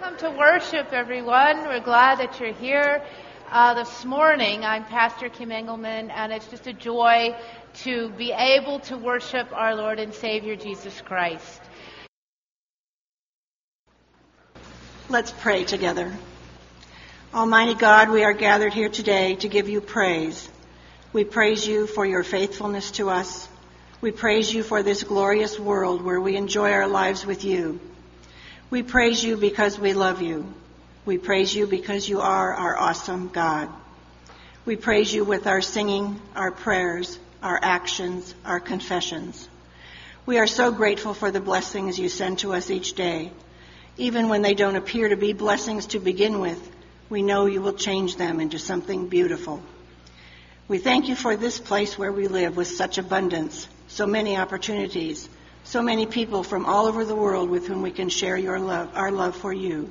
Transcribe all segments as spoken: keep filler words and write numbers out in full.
Welcome to worship, everyone. We're glad that you're here uh, this morning. I'm Pastor Kim Engelman, and it's just a joy to be able to worship our Lord and Savior, Jesus Christ. Let's pray together. Almighty God, we are gathered here today to give you praise. We praise you for your faithfulness to us. We praise you for this glorious world where we enjoy our lives with you. We praise you because we love you. We praise you because you are our awesome God. We praise you with our singing, our prayers, our actions, our confessions. We are so grateful for the blessings you send to us each day. Even when they don't appear to be blessings to begin with, we know you will change them into something beautiful. We thank you for this place where we live with such abundance, so many opportunities, so many people from all over the world with whom we can share your love, our love for you.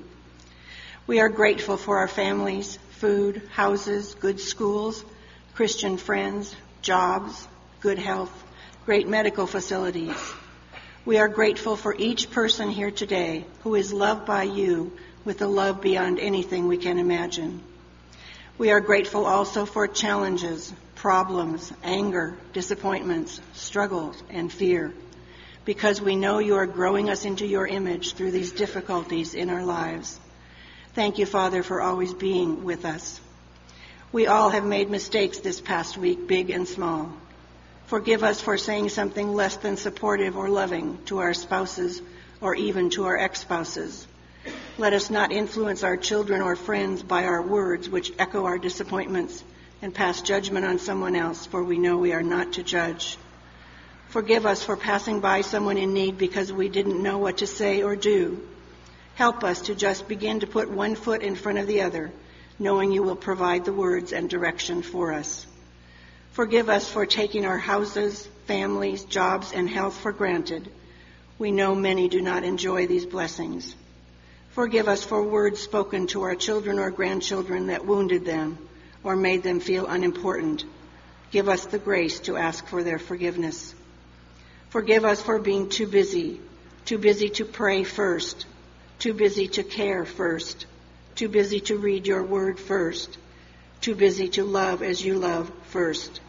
We are grateful for our families, food, houses, good schools, Christian friends, jobs, good health, great medical facilities. We are grateful for each person here today who is loved by you with a love beyond anything we can imagine. We are grateful also for challenges, problems, anger, disappointments, struggles, and fear, because we know you are growing us into your image through these difficulties in our lives. Thank you, Father, for always being with us. We all have made mistakes this past week, big and small. Forgive us for saying something less than supportive or loving to our spouses or even to our ex-spouses. Let us not influence our children or friends by our words, which echo our disappointments, and pass judgment on someone else, for we know we are not to judge. Forgive us for passing by someone in need because we didn't know what to say or do. Help us to just begin to put one foot in front of the other, knowing you will provide the words and direction for us. Forgive us for taking our houses, families, jobs, and health for granted. We know many do not enjoy these blessings. Forgive us for words spoken to our children or grandchildren that wounded them or made them feel unimportant. Give us the grace to ask for their forgiveness. Forgive us for being too busy, too busy to pray first, too busy to care first, too busy to read your word first, too busy to love as you love first.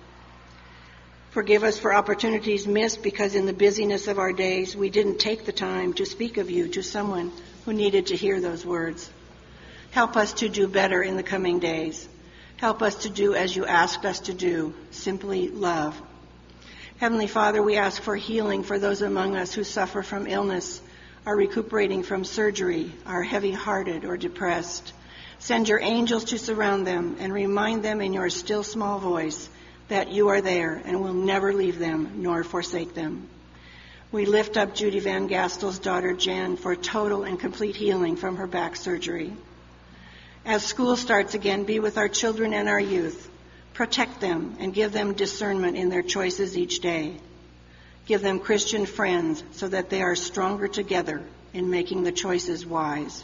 Forgive us for opportunities missed because in the busyness of our days, we didn't take the time to speak of you to someone who needed to hear those words. Help us to do better in the coming days. Help us to do as you asked us to do, simply love. Heavenly Father, we ask for healing for those among us who suffer from illness, are recuperating from surgery, are heavy-hearted or depressed. Send your angels to surround them and remind them in your still small voice that you are there and will never leave them nor forsake them. We lift up Judy Van Gastel's daughter Jan for total and complete healing from her back surgery. As school starts again, be with our children and our youth. Protect them and give them discernment in their choices each day. Give them Christian friends so that they are stronger together in making the choices wise.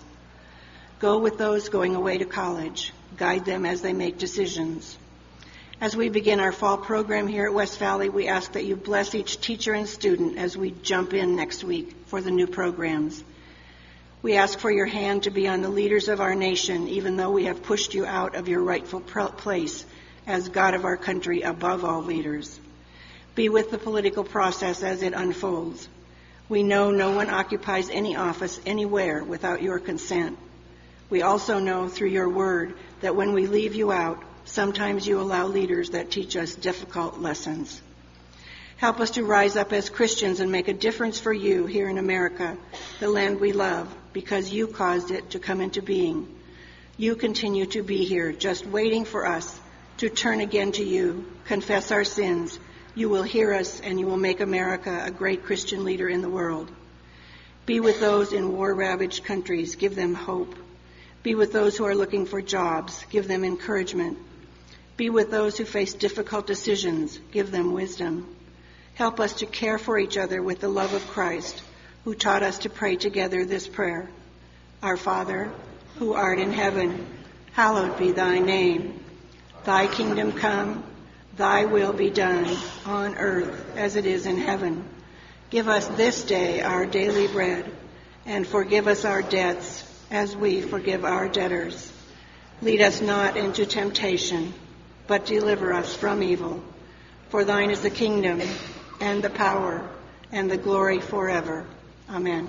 Go with those going away to college. Guide them as they make decisions. As we begin our fall program here at West Valley, we ask that you bless each teacher and student as we jump in next week for the new programs. We ask for your hand to be on the leaders of our nation, even though we have pushed you out of your rightful place as God of our country above all leaders. Be with the political process as it unfolds. We know no one occupies any office anywhere without your consent. We also know through your word that when we leave you out, sometimes you allow leaders that teach us difficult lessons. Help us to rise up as Christians and make a difference for you here in America, the land we love, because you caused it to come into being. You continue to be here, just waiting for us to turn again to you, confess our sins. You will hear us, and you will make America a great Christian leader in the world. Be with those in war-ravaged countries. Give them hope. Be with those who are looking for jobs. Give them encouragement. Be with those who face difficult decisions. Give them wisdom. Help us to care for each other with the love of Christ, who taught us to pray together this prayer. Our Father, who art in heaven, hallowed be thy name. Thy kingdom come, thy will be done on earth as it is in heaven. Give us this day our daily bread, and forgive us our debts as we forgive our debtors. Lead us not into temptation, but deliver us from evil. For thine is the kingdom, and the power, and the glory forever. Amen.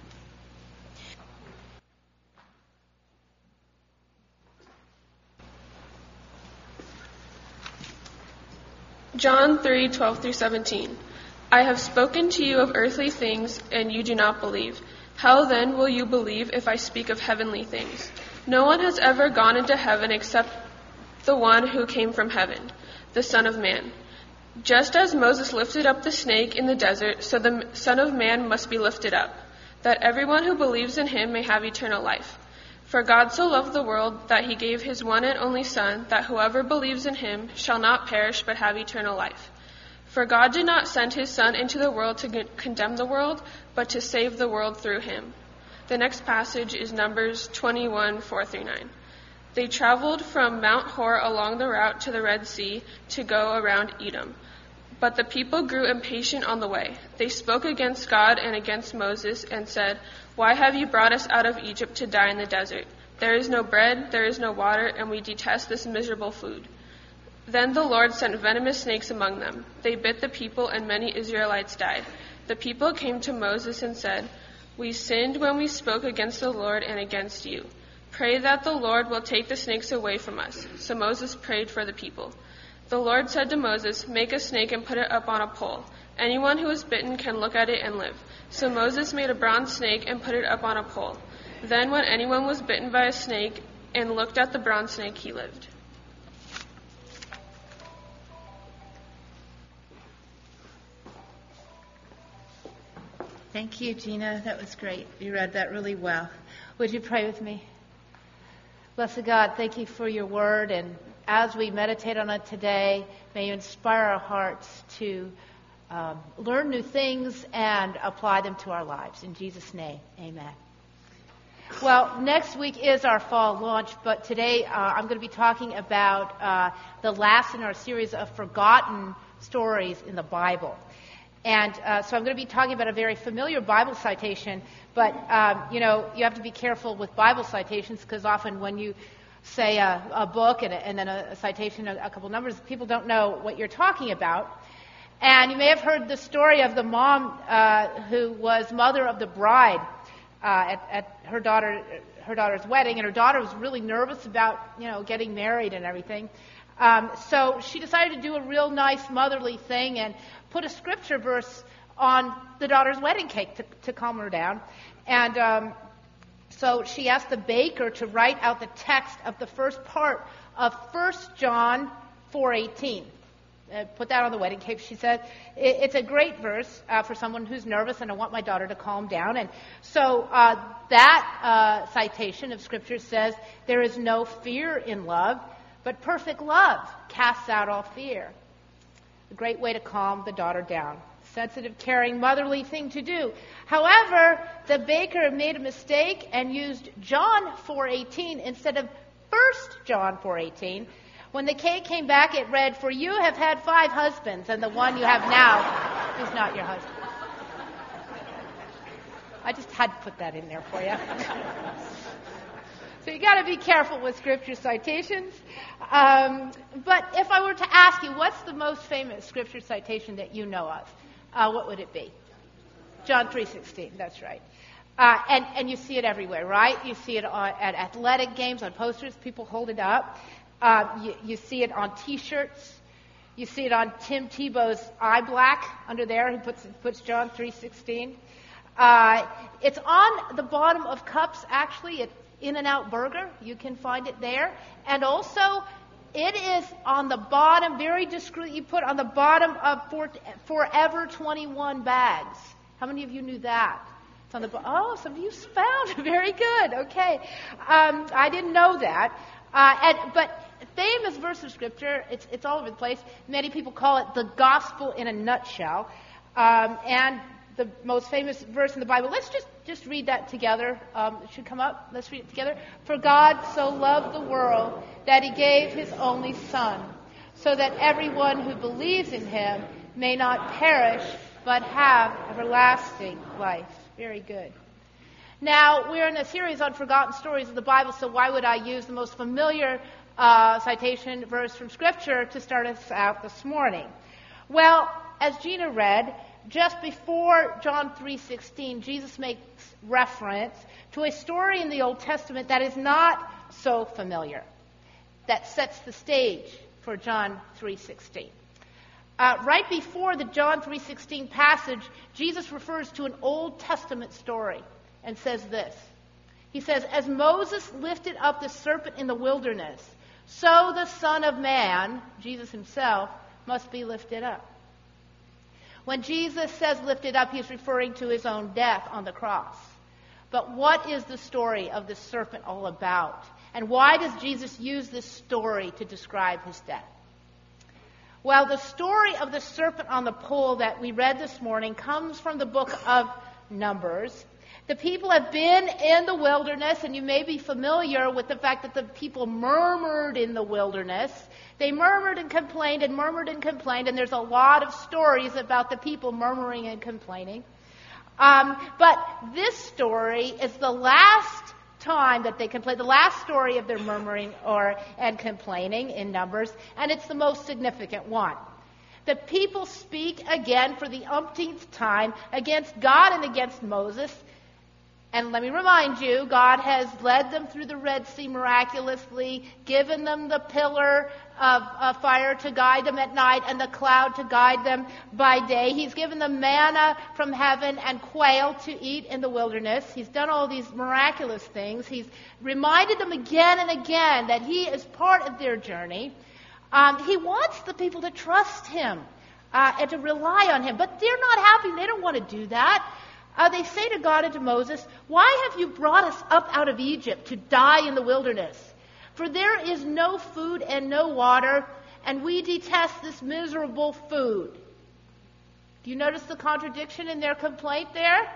John three twelve through seventeen. I have spoken to you of earthly things, and you do not believe. How then will you believe if I speak of heavenly things? No one has ever gone into heaven except the one who came from heaven, the Son of Man. Just as Moses lifted up the snake in the desert, so the Son of Man must be lifted up, that everyone who believes in him may have eternal life. For God so loved the world that he gave his one and only Son, that whoever believes in him shall not perish but have eternal life. For God did not send his Son into the world to condemn the world, but to save the world through him. The next passage is Numbers twenty-one, four through nine. They traveled from Mount Hor along the route to the Red Sea to go around Edom. But the people grew impatient on the way. They spoke against God and against Moses and said, Why have you brought us out of Egypt to die in the desert? There is no bread, there is no water, and we detest this miserable food. Then the Lord sent venomous snakes among them. They bit the people, and many Israelites died. The people came to Moses and said, We sinned when we spoke against the Lord and against you. Pray that the Lord will take the snakes away from us. So Moses prayed for the people. The Lord said to Moses, Make a snake and put it up on a pole. Anyone who is bitten can look at it and live. So Moses made a bronze snake and put it up on a pole. Then when anyone was bitten by a snake and looked at the bronze snake, he lived. Thank you, Gina. That was great. You read that really well. Would you pray with me? Blessed God, thank you for your word, and as we meditate on it today, may you inspire our hearts to um, learn new things and apply them to our lives. In Jesus' name, amen. Well, next week is our fall launch, but today uh, I'm going to be talking about uh, the last in our series of forgotten stories in the Bible. And uh, so I'm going to be talking about a very familiar Bible citation, but, um, you know, you have to be careful with Bible citations because often when you say a, a book and, a, and then a, a citation, a, a couple numbers, people don't know what you're talking about. And you may have heard the story of the mom uh, who was mother of the bride uh, at, at her daughter, her daughter's wedding, and her daughter was really nervous about, you know, getting married and everything. Um, so she decided to do a real nice motherly thing and put a scripture verse on the daughter's wedding cake to, to calm her down. And um, so she asked the baker to write out the text of the first part of First John four eighteen. Uh, put that on the wedding cake, she said. It, it's a great verse uh, for someone who's nervous, and I want my daughter to calm down. And so uh, that uh, citation of Scripture says, there is no fear in love, but perfect love casts out all fear. A great way to calm the daughter down. Sensitive, caring, motherly thing to do. However, the baker made a mistake and used John four eighteen instead of First John four eighteen. When the cake came back, it read, For you have had five husbands, and the one you have now is not your husband. I just had to put that in there for you. So you got to be careful with scripture citations. Um, but if I were to ask you, what's the most famous scripture citation that you know of? Uh, what would it be? John three sixteen. That's right. Uh, and, and you see it everywhere, right? You see it on, at athletic games, on posters. People hold it up. Uh, you, you see it on T-shirts. You see it on Tim Tebow's eye black under there. He puts puts John three sixteen. Uh, it's on the bottom of cups, actually. It's In-N-Out Burger. You can find it there. And also, it is on the bottom, very discreetly put on the bottom of for, Forever twenty-one bags. How many of you knew that? It's on the bo- Oh, some of you found. Very good. Okay. Um, I didn't know that. Uh, and, but famous verse of Scripture, it's, it's all over the place. Many people call it the gospel in a nutshell. Um, and the most famous verse in the Bible. Let's just, just read that together. Um, it should come up. Let's read it together. For God so loved the world that he gave his only Son, so that everyone who believes in him may not perish, but have everlasting life. Very good. Now, we're in a series on forgotten stories of the Bible, so why would I use the most familiar uh, citation verse from Scripture to start us out this morning? Well, as Gina read, just before John three sixteen, Jesus makes reference to a story in the Old Testament that is not so familiar, that sets the stage for John three sixteen. Uh, right before the John three sixteen passage, Jesus refers to an Old Testament story and says this. He says, "As Moses lifted up the serpent in the wilderness, so the Son of Man," Jesus himself, "must be lifted up." When Jesus says lifted up, he's referring to his own death on the cross. But what is the story of the serpent all about? And why does Jesus use this story to describe his death? Well, the story of the serpent on the pole that we read this morning comes from the book of Numbers. The people have been in the wilderness, and you may be familiar with the fact that the people murmured in the wilderness. They murmured and complained and murmured and complained, and there's a lot of stories about the people murmuring and complaining. Um, but this story is the last time that they complain, the last story of their murmuring or and complaining in Numbers, and it's the most significant one. The people speak again for the umpteenth time against God and against Moses. And let me remind you, God has led them through the Red Sea miraculously, given them the pillar of, of fire to guide them at night and the cloud to guide them by day. He's given them manna from heaven and quail to eat in the wilderness. He's done all these miraculous things. He's reminded them again and again that he is part of their journey. Um, he wants the people to trust him uh, and to rely on him. But they're not happy. They don't want to do that. Uh, they say to God and to Moses, "Why have you brought us up out of Egypt to die in the wilderness? For there is no food and no water, and we detest this miserable food." Do you notice the contradiction in their complaint there?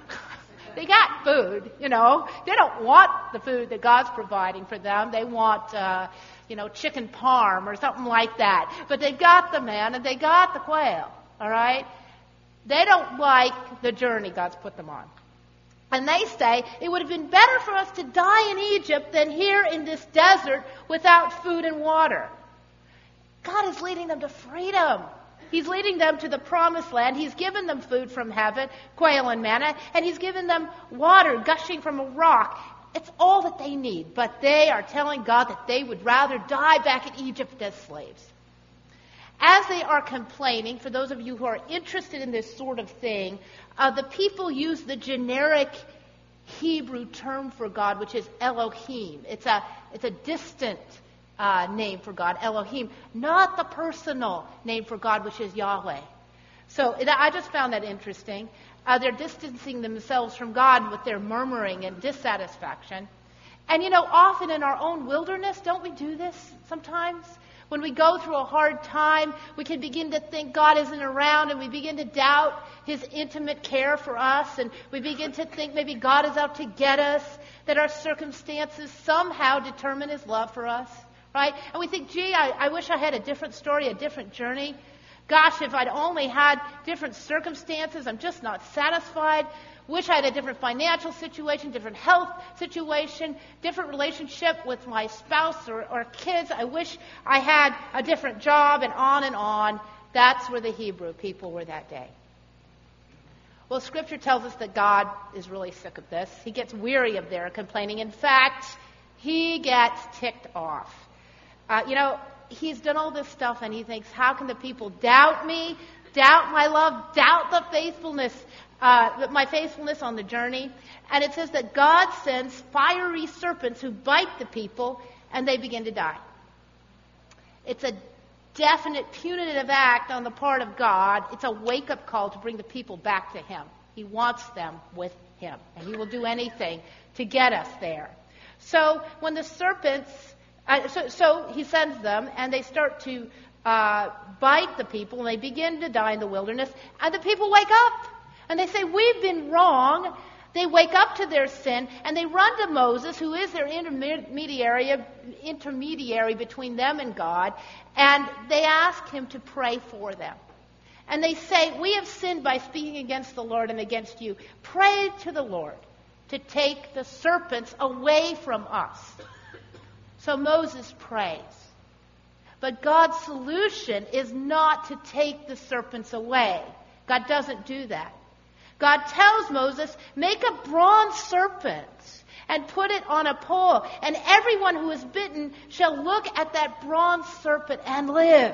They got food, you know. They don't want the food that God's providing for them. They want, uh, you know, chicken parm or something like that. But they got the manna and they got the quail, all right? They don't like the journey God's put them on. And they say, it would have been better for us to die in Egypt than here in this desert without food and water. God is leading them to freedom. He's leading them to the promised land. He's given them food from heaven, quail and manna, and he's given them water gushing from a rock. It's all that they need. But they are telling God that they would rather die back in Egypt as slaves. As they are complaining, for those of you who are interested in this sort of thing, uh, the people use the generic Hebrew term for God, which is Elohim. It's a, it's a distant uh, name for God, Elohim, not the personal name for God, which is Yahweh. So I just found that interesting. Uh, they're distancing themselves from God with their murmuring and dissatisfaction. And, you know, often in our own wilderness, don't we do this sometimes? When we go through a hard time, we can begin to think God isn't around, and we begin to doubt his intimate care for us, and we begin to think maybe God is out to get us, that our circumstances somehow determine his love for us, right? And we think, gee, I, I wish I had a different story, a different journey. Gosh, if I'd only had different circumstances, I'm just not satisfied. Wish I had a different financial situation, different health situation, different relationship with my spouse or, or kids. I wish I had a different job, and on and on. That's where the Hebrew people were that day. Well, Scripture tells us that God is really sick of this. He gets weary of their complaining. In fact, he gets ticked off. Uh, you know, he's done all this stuff, and he thinks, how can the people doubt me, doubt my love, doubt the faithfulness Uh, my faithfulness on the journey? And it says that God sends fiery serpents who bite the people, and they begin to die. It's a definite punitive act on the part of God. It's a wake-up call to bring the people back to him. He wants them with him, and he will do anything to get us there. So when the serpents, uh, so, so he sends them, and they start to uh, bite the people, and they begin to die in the wilderness, and the people wake up. And they say, we've been wrong. They wake up to their sin, and they run to Moses, who is their intermediary, intermediary between them and God, and they ask him to pray for them. And they say, we have sinned by speaking against the Lord and against you. Pray to the Lord. to take the serpents away from us. So Moses prays. But God's solution is not to take the serpents away. God doesn't do that. God tells Moses, make a bronze serpent and put it on a pole, and everyone who is bitten shall look at that bronze serpent and live.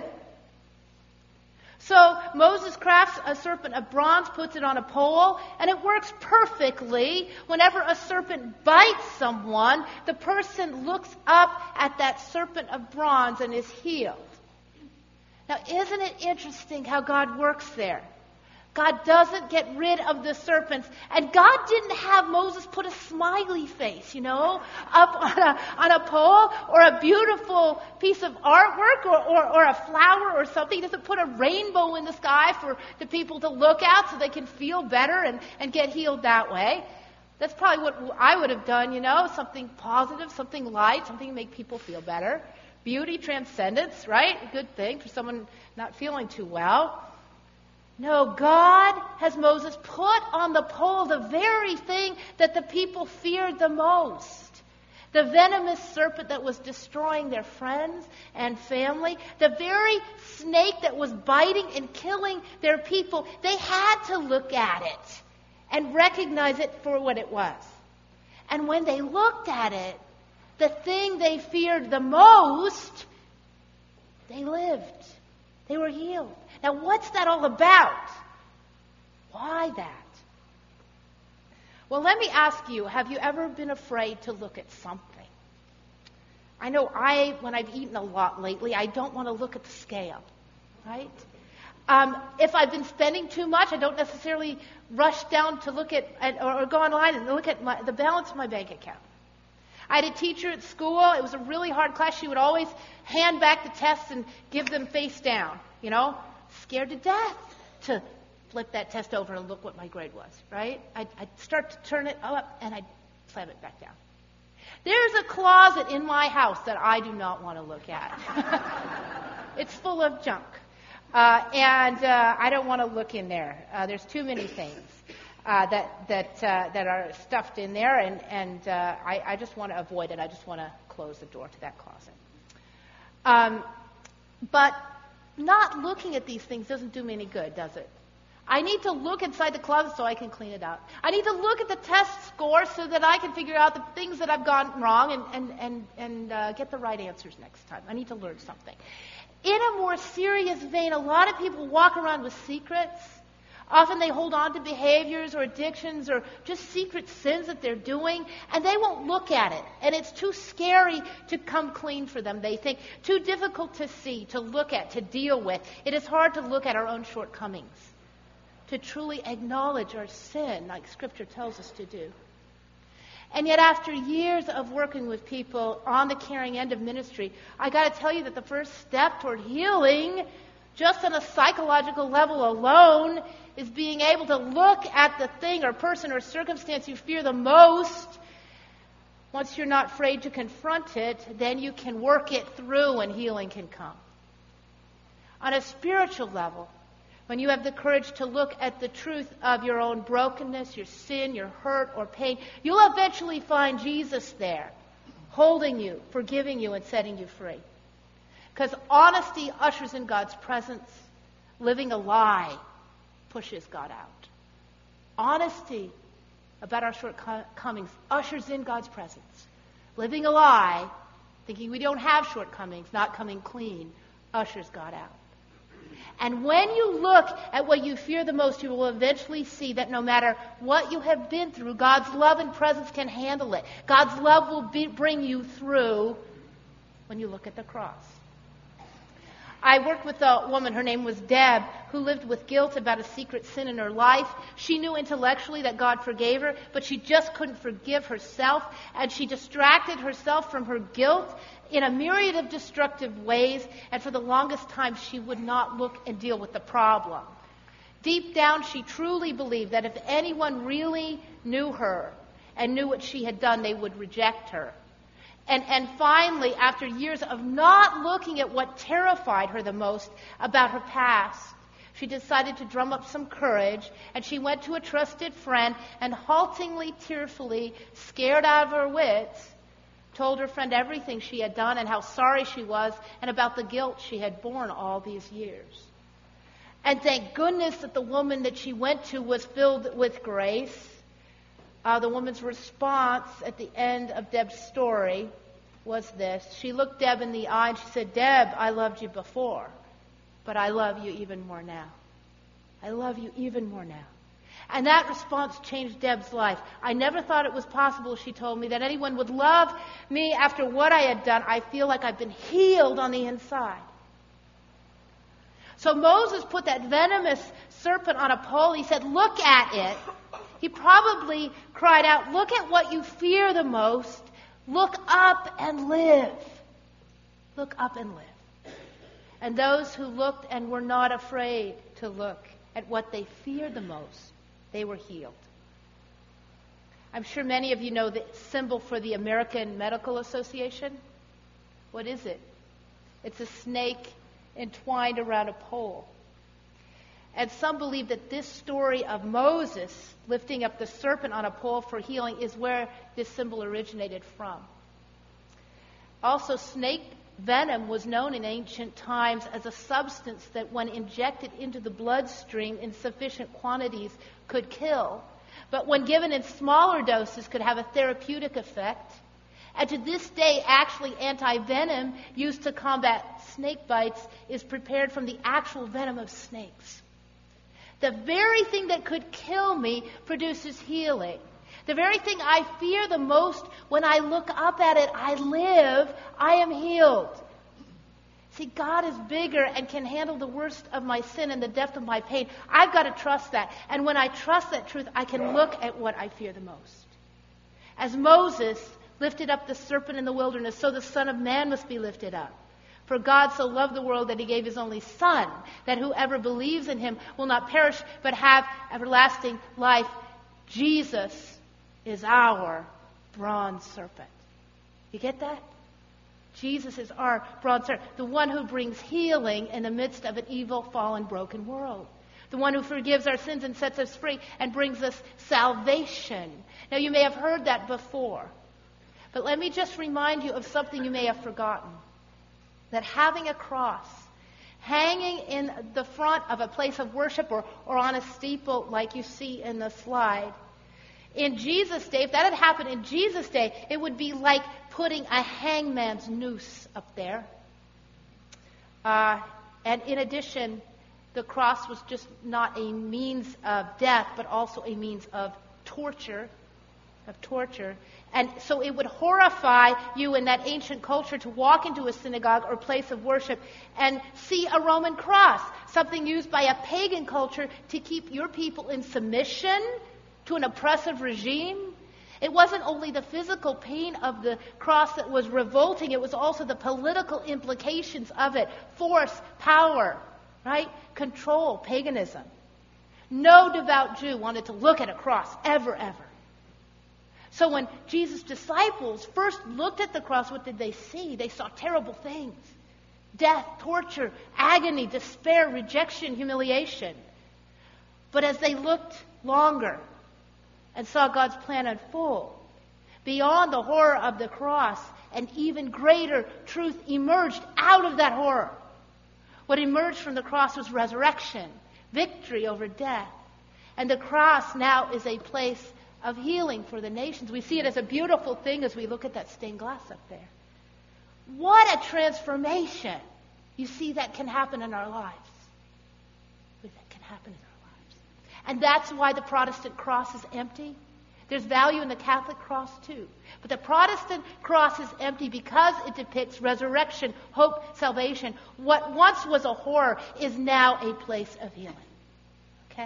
So Moses crafts a serpent of bronze, puts it on a pole, and it works perfectly. Whenever a serpent bites someone, the person looks up at that serpent of bronze and is healed. Now, isn't it interesting how God works there? God doesn't get rid of the serpents. And God didn't have Moses put a smiley face, you know, up on a, on a pole, or a beautiful piece of artwork, or, or, or a flower or something. He doesn't put a rainbow in the sky for the people to look at so they can feel better and, and get healed that way. That's probably what I would have done, you know, something positive, something light, something to make people feel better. Beauty, transcendence, right? A good thing for someone not feeling too well. No, God has Moses put on the pole the very thing that the people feared the most. The venomous serpent that was destroying their friends and family. The very snake that was biting and killing their people. They had to look at it and recognize it for what it was. And when they looked at it, the thing they feared the most, they lived. They were healed. Now, what's that all about? Why that? Well, let me ask you, have you ever been afraid to look at something? I know I, when I've eaten a lot lately, I don't want to look at the scale, right? Um, if I've been spending too much, I don't necessarily rush down to look at, at or, or go online and look at my, the balance of my bank account. I had a teacher at school. It was a really hard class. She would always hand back the tests and give them face down, you know, scared to death to flip that test over and look what my grade was, right? I'd, I'd start to turn it up and I'd slam it back down. There's a closet in my house that I do not want to look at. It's full of junk. Uh, and uh, I don't want to look in there. Uh, there's too many things. Uh, that that uh, that are stuffed in there, and and uh, I, I just want to avoid it. I just want to close the door to that closet. Um, but not looking at these things doesn't do me any good, does it? I need to look inside the closet so I can clean it out. I need to look at the test score so that I can figure out the things that I've gotten wrong and and and and uh, get the right answers next time. I need to learn something. In a more serious vein, a lot of people walk around with secrets. Often they hold on to behaviors or addictions or just secret sins that they're doing, and they won't look at it. And it's too scary to come clean for them, they think. Too difficult to see, to look at, to deal with. It is hard to look at our own shortcomings, to truly acknowledge our sin like Scripture tells us to do. And yet after years of working with people on the caring end of ministry, I got to tell you that the first step toward healing, just on a psychological level alone, is being able to look at the thing or person or circumstance you fear the most. Once you're not afraid to confront it, then you can work it through and healing can come. On a spiritual level, when you have the courage to look at the truth of your own brokenness, your sin, your hurt or pain, you'll eventually find Jesus there, holding you, forgiving you, and setting you free. Because honesty ushers in God's presence. Living a lie pushes God out. Honesty about our shortcomings ushers in God's presence. Living a lie, thinking we don't have shortcomings, not coming clean, ushers God out. And when you look at what you fear the most, you will eventually see that no matter what you have been through, God's love and presence can handle it. God's love will be, bring you through when you look at the cross. I worked with a woman, her name was Deb, who lived with guilt about a secret sin in her life. She knew intellectually that God forgave her, but she just couldn't forgive herself, and she distracted herself from her guilt in a myriad of destructive ways, and for the longest time she would not look and deal with the problem. Deep down, she truly believed that if anyone really knew her and knew what she had done, they would reject her. And, and finally, after years of not looking at what terrified her the most about her past, She decided to drum up some courage, and she went to a trusted friend and haltingly, tearfully, scared out of her wits, told her friend everything she had done and how sorry she was and about the guilt she had borne all these years. And thank goodness that the woman that she went to was filled with grace. Uh, the woman's response at the end of Deb's story was this. She looked Deb in the eye and she said, "Deb, I loved you before, but I love you even more now. I love you even more now." And that response changed Deb's life. I never thought it was possible, she told me, that anyone would love me after what I had done. I feel like I've been healed on the inside. So Moses put that venomous serpent on a pole. He said, "Look at it." He probably cried out, "Look at what you fear the most. Look up and live. Look up and live." And those who looked and were not afraid to look at what they feared the most, they were healed. I'm sure many of you know the symbol for the American Medical Association. What is it? It's a snake entwined around a pole. And some believe that this story of Moses lifting up the serpent on a pole for healing is where this symbol originated from. Also, snake venom was known in ancient times as a substance that, when injected into the bloodstream in sufficient quantities, could kill, but when given in smaller doses could have a therapeutic effect. And to this day, actually, anti-venom used to combat snake bites is prepared from the actual venom of snakes. The very thing that could kill me produces healing. The very thing I fear the most, when I look up at it, I live, I am healed. See, God is bigger and can handle the worst of my sin and the depth of my pain. I've got to trust that. And when I trust that truth, I can look at what I fear the most. As Moses lifted up the serpent in the wilderness, so the Son of Man must be lifted up. For God so loved the world that he gave his only Son, that whoever believes in him will not perish but have everlasting life. Jesus is our bronze serpent. You get that? Jesus is our bronze serpent, the one who brings healing in the midst of an evil, fallen, broken world. The one who forgives our sins and sets us free and brings us salvation. Now, you may have heard that before, but let me just remind you of something you may have forgotten. That having a cross hanging in the front of a place of worship or, or on a steeple like you see in the slide, in Jesus' day, if that had happened in Jesus' day, it would be like putting a hangman's noose up there. Uh, and in addition, the cross was just not a means of death, but also a means of torture, of torture. And so it would horrify you in that ancient culture to walk into a synagogue or place of worship and see a Roman cross, something used by a pagan culture to keep your people in submission to an oppressive regime. It wasn't only the physical pain of the cross that was revolting, it was also the political implications of it. Force, power, right? Control, paganism. No devout Jew wanted to look at a cross ever, ever. So when Jesus' disciples first looked at the cross, what did they see? They saw terrible things. Death, torture, agony, despair, rejection, humiliation. But as they looked longer and saw God's plan unfold, beyond the horror of the cross, an even greater truth emerged out of that horror. What emerged from the cross was resurrection, victory over death. And the cross now is a place of healing for the nations. We see it as a beautiful thing as we look at that stained glass up there. What a transformation you see that can happen in our lives. That can happen in our lives. And that's why the Protestant cross is empty. There's value in the Catholic cross too. But the Protestant cross is empty because it depicts resurrection, hope, salvation. What once was a horror is now a place of healing. Okay?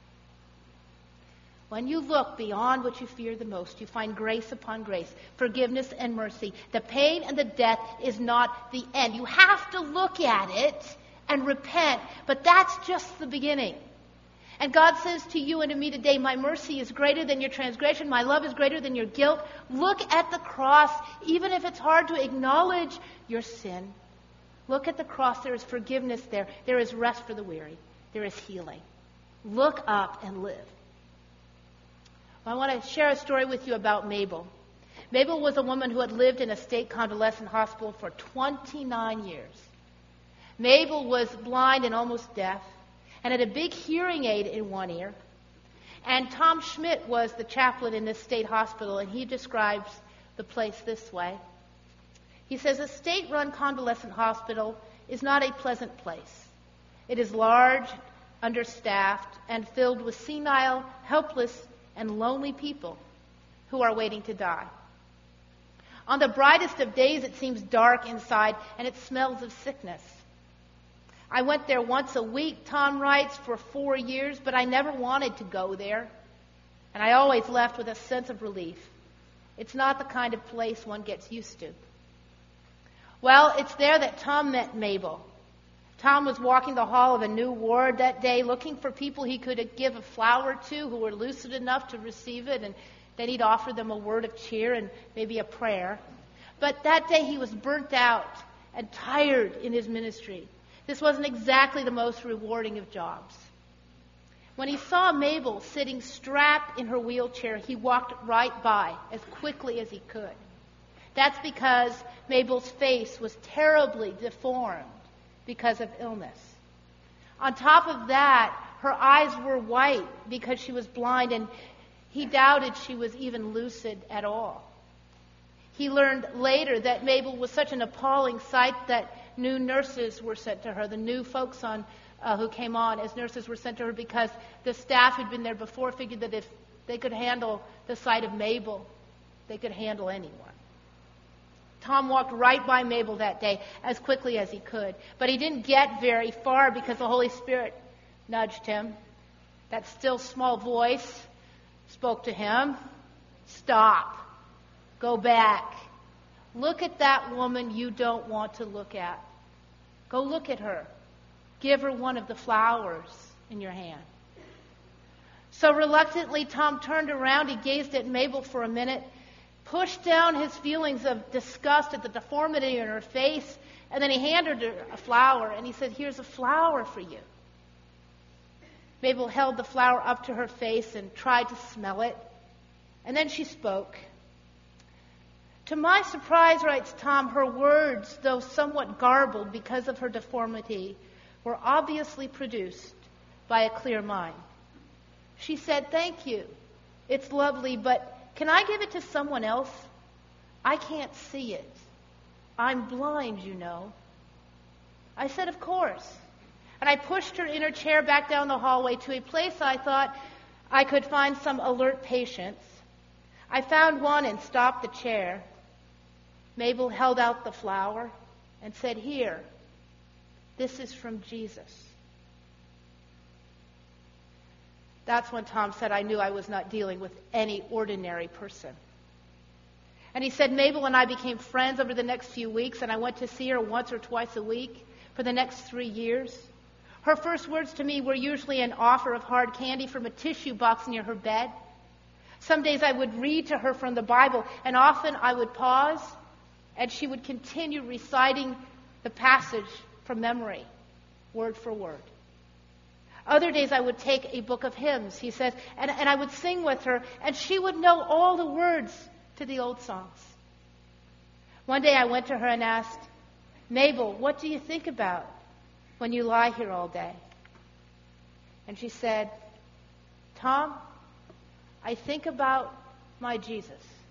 When you look beyond what you fear the most, you find grace upon grace, forgiveness and mercy. The pain and the death is not the end. You have to look at it and repent, but that's just the beginning. And God says to you and to me today, my mercy is greater than your transgression. My love is greater than your guilt. Look at the cross, even if it's hard to acknowledge your sin. Look at the cross. There is forgiveness there. There is rest for the weary. there is healing. Look up and live. I want to share a story with you about Mabel. Mabel was a woman who had lived in a state convalescent hospital for twenty-nine years. Mabel was blind and almost deaf and had a big hearing aid in one ear. And Tom Schmidt was the chaplain in this state hospital, and he describes the place this way. He says, a state-run convalescent hospital is not a pleasant place. It is large, understaffed, and filled with senile, helpless, and lonely people who are waiting to die. On the brightest of days, it seems dark inside, and it smells of sickness. I went there once a week, Tom writes, for four years, but I never wanted to go there. And I always left with a sense of relief. It's not the kind of place one gets used to. Well, it's there that Tom met Mabel. Tom was walking the hall of a new ward that day, looking for people he could give a flower to who were lucid enough to receive it, and then he'd offer them a word of cheer and maybe a prayer. But that day he was burnt out and tired in his ministry. This wasn't exactly the most rewarding of jobs. When he saw Mabel sitting strapped in her wheelchair, he walked right by as quickly as he could. That's because Mabel's face was terribly deformed because of illness. On top of that, her eyes were white because she was blind, and he doubted she was even lucid at all. He learned later that Mabel was such an appalling sight that new nurses were sent to her. The new folks on uh, who came on as nurses were sent to her because the staff who'd been there before figured that if they could handle the sight of Mabel, they could handle anyone. Tom walked right by Mabel that day as quickly as he could, but he didn't get very far because the Holy Spirit nudged him. That still small voice spoke to him. Stop. Go back. Look at that woman you don't want to look at. Go look at her. Give her one of the flowers in your hand. So reluctantly, Tom turned around. He gazed at Mabel for a minute, pushed down his feelings of disgust at the deformity in her face, and then he handed her a flower, and he said, here's a flower for you. Mabel held the flower up to her face and tried to smell it, and then she spoke. To my surprise, writes Tom, her words, though somewhat garbled because of her deformity, were obviously produced by a clear mind. She said, thank you. It's lovely, but can I give it to someone else? I can't see it. I'm blind, you know. I said, of course. And I pushed her in her chair back down the hallway to a place I thought I could find some alert patients. I found one and stopped the chair. Mabel held out the flower and said, here, this is from Jesus. That's when Tom said, I knew I was not dealing with any ordinary person. And he said, Mabel and I became friends over the next few weeks, and I went to see her once or twice a week for the next three years. Her first words to me were usually an offer of hard candy from a tissue box near her bed. Some days I would read to her from the Bible, and often I would pause, and she would continue reciting the passage from memory, word for word. Other days I would take a book of hymns, he says, and, and I would sing with her, and she would know all the words to the old songs. One day I went to her and asked, Mabel, what do you think about when you lie here all day? And she said, Tom, I think about my Jesus.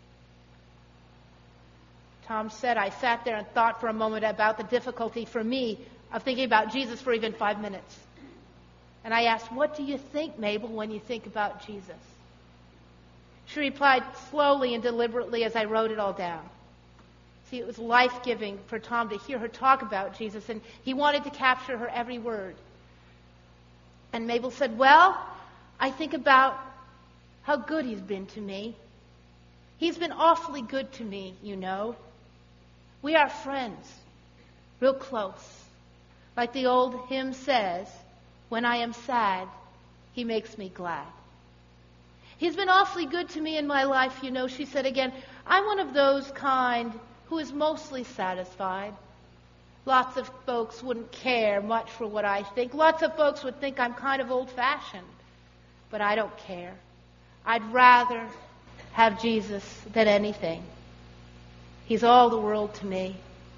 Tom said, I sat there and thought for a moment about the difficulty for me of thinking about Jesus for even five minutes. And I asked, what do you think, Mabel, when you think about Jesus? She replied slowly and deliberately as I wrote it all down. See, it was life-giving for Tom to hear her talk about Jesus, and he wanted to capture her every word. And Mabel said, well, I think about how good he's been to me. He's been awfully good to me, you know. We are friends, real close. Like the old hymn says, when I am sad, he makes me glad. He's been awfully good to me in my life, you know, she said again. I'm one of those kind who is mostly satisfied. Lots of folks wouldn't care much for what I think. Lots of folks would think I'm kind of old-fashioned. But I don't care. I'd rather have Jesus than anything. He's all the world to me.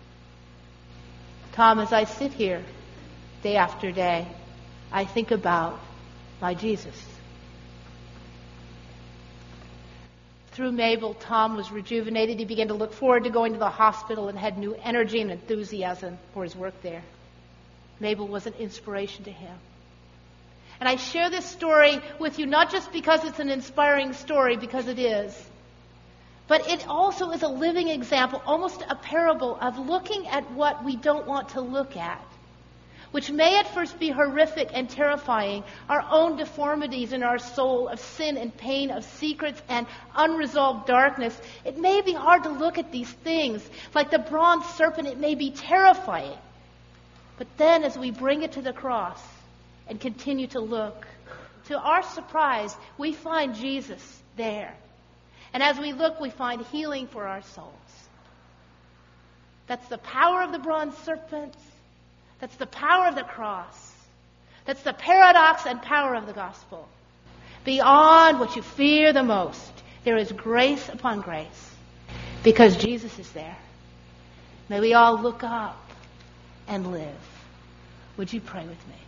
Tom, as I sit here day after day, I think about my Jesus. Through Mabel, Tom was rejuvenated. He began to look forward to going to the hospital and had new energy and enthusiasm for his work there. Mabel was an inspiration to him. And I share this story with you not just because it's an inspiring story, because it is, but it also is a living example, almost a parable of looking at what we don't want to look at, which may at first be horrific and terrifying, our own deformities in our soul of sin and pain, of secrets and unresolved darkness. It may be hard to look at these things. Like the bronze serpent, it may be terrifying. But then as we bring it to the cross and continue to look, to our surprise, we find Jesus there. And as we look, we find healing for our souls. That's the power of the bronze serpent. That's the power of the cross. That's the paradox and power of the gospel. Beyond what you fear the most, there is grace upon grace because Jesus is there. May we all look up and live. Would you pray with me?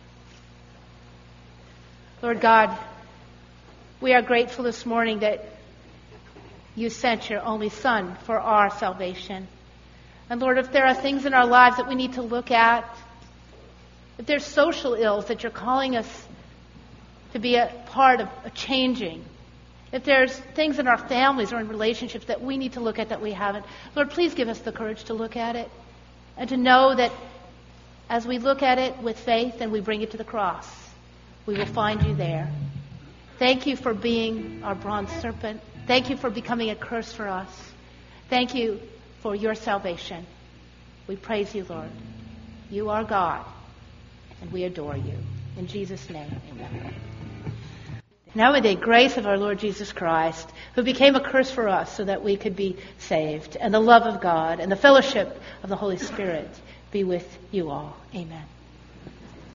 Lord God, we are grateful this morning that you sent your only Son for our salvation. And Lord, if there are things in our lives that we need to look at, if there's social ills that you're calling us to be a part of a changing, if there's things in our families or in relationships that we need to look at that we haven't, Lord, please give us the courage to look at it and to know that as we look at it with faith and we bring it to the cross, we will find you there. Thank you for being our bronze serpent. Thank you for becoming a curse for us. Thank you for your salvation. We praise you, Lord. You are God, and we adore you. In Jesus' name, amen. Now may the grace of our Lord Jesus Christ, who became a curse for us so that we could be saved, and the love of God and the fellowship of the Holy Spirit be with you all. Amen.